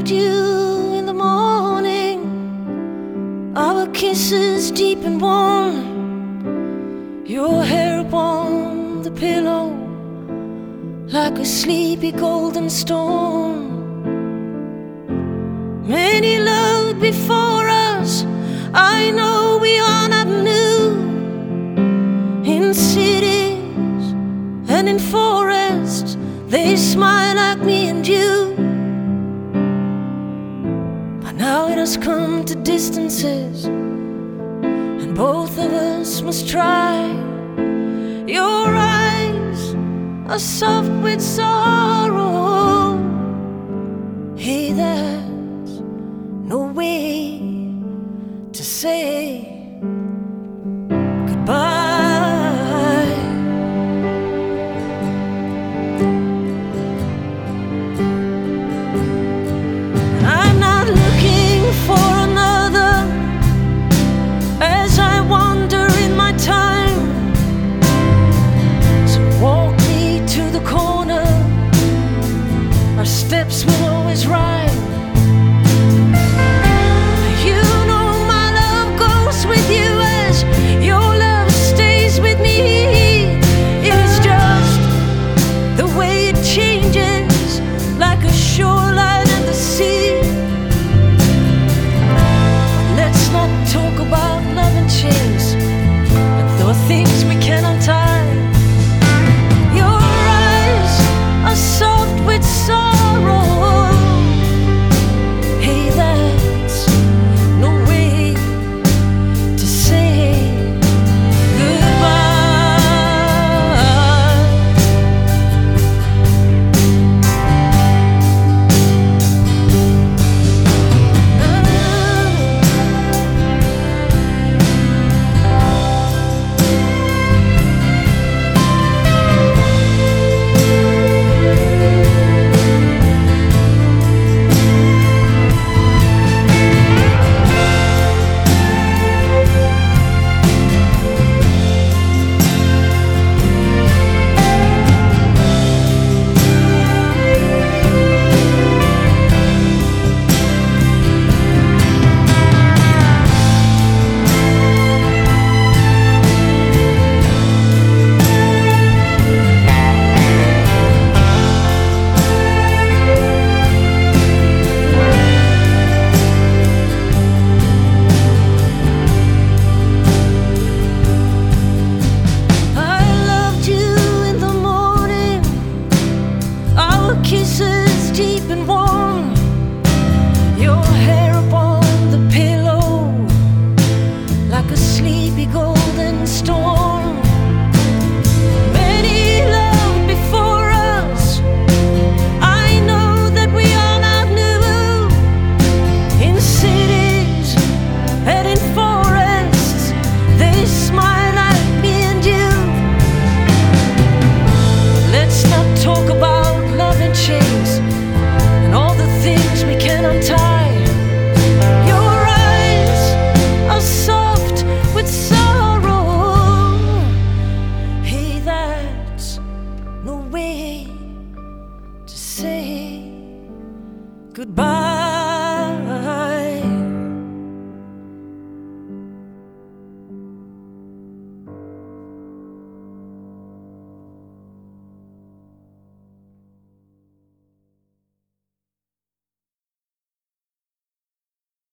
loved you in the morning, our kisses deep and warm, your hair upon the pillow like a sleepy golden storm. Many loved before us, I know we are not new. In cities and in forests, they smile like me and you. But now it has come to distances, and both of us must try. Your eyes are soft with sorrow. Hey, there's no way to say goodbye. I'm not looking for another as I wander in my time. So walk me to the corner, our steps will always rhyme. With you as your love stays with me. It's just the way it changes, like a shoreline and the sea. But let's not talk about love and chains, but there are things we can untie. Your eyes are soft with sorrow. Hey, that's no way to say goodbye. Kisses deep and warm, your hair upon the pillow like a sleepy golden storm.